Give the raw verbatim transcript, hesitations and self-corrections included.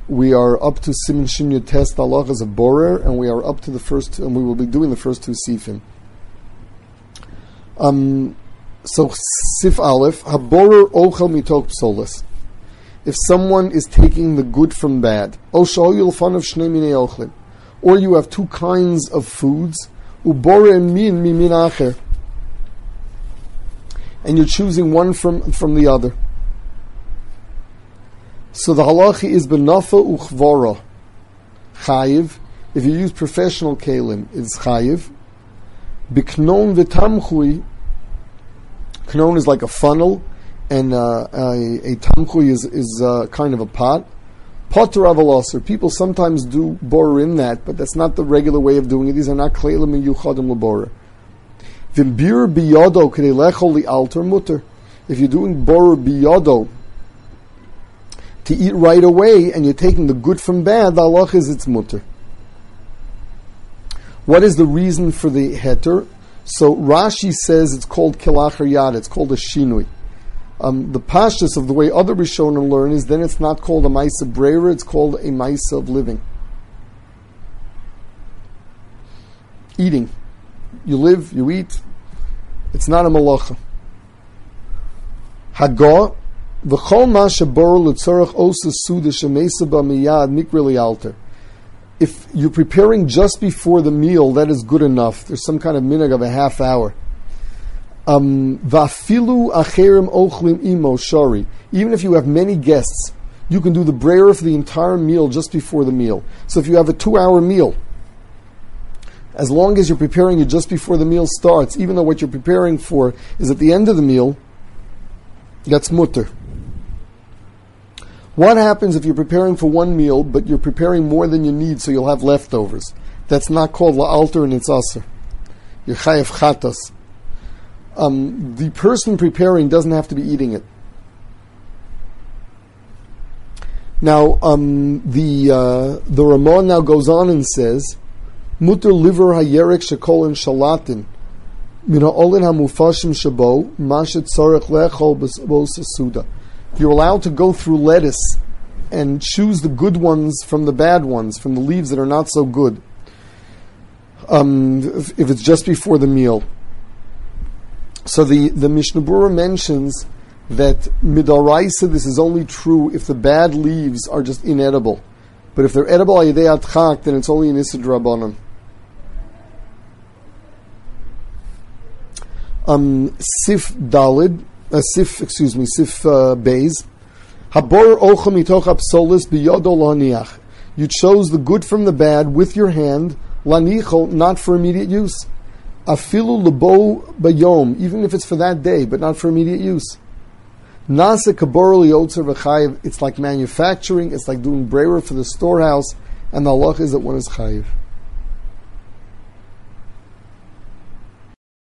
We are up to Siman Shin Yud Tes halachas of borer, and we are up to the first, and we will be doing the first two sifim. Um, so Sif Aleph, haborer ochel mitok psolas. If someone is taking the good from bad, o shoyul fan of shnei minei ochlin, or you have two kinds of foods, uborer min mimin acher, and you're choosing one from from the other. So the halacha is benafa uchvara chayiv. If you use professional kalim, it's chayiv. Biknon v'tamchui. Knon is like a funnel, and uh, a, a tamchui is is uh, kind of a pot. Potter avalaser. People sometimes do borer in that, but that's not the regular way of doing it. These are not kalim miyuchadim laborer. V'mbir biyado k'dei lechol li alter mutter. If you're doing borer biyado to eat right away, and you're taking the good from bad, the halach is it's mutter. What is the reason for the heter? So Rashi says it's called kilachar yad, it's called a shinui. Um, the pashtus of the way other Rishonim learn is then it's not called a ma'isa breira, it's called a ma'isa of living. Eating. You live, you eat. It's not a malacha. Hagah, v'chol ma shebor l'tzorach osa suda shemesa ba miyad mikri alter. If you're preparing just before the meal, that is good enough. There's some kind of minhag of a half hour. Um, Vafilu acherim ochlim imo shari. Even if you have many guests, you can do the brayer for the entire meal just before the meal. So if you have a two-hour meal, as long as you're preparing it just before the meal starts, even though what you're preparing for is at the end of the meal, that's mutter. What happens if you're preparing for one meal, but you're preparing more than you need, so you'll have leftovers? That's not called la'alter, and it's aser. You're chayev chatas. Um, the person preparing doesn't have to be eating it. Now, um, the uh, the Ramah now goes on and says, "Muter liver hayerek shekol and shalatin min ha'olin hamufashim shabo mashet tzarech lechol b'sa suda." You're allowed to go through lettuce and choose the good ones from the bad ones, from the leaves that are not so good, um, if, if it's just before the meal. So the, the Mishnah Berurah mentions that midaraisa, this is only true if the bad leaves are just inedible. But if they're edible ayidei atchak, then it's only an issur d'rabbanan. Um, Sif Dalid, Uh, sif, excuse me, Sif uh, Beis. Habor ocha mitoch apsolis biyodo laniach. You chose the good from the bad with your hand, lanichol, not for immediate use. Afilu lebo bayom, even if it's for that day, but not for immediate use. Nasa kabor liyotzer v'chayiv. It's like manufacturing. It's like doing breira for the storehouse, and the halach is that one is chayiv.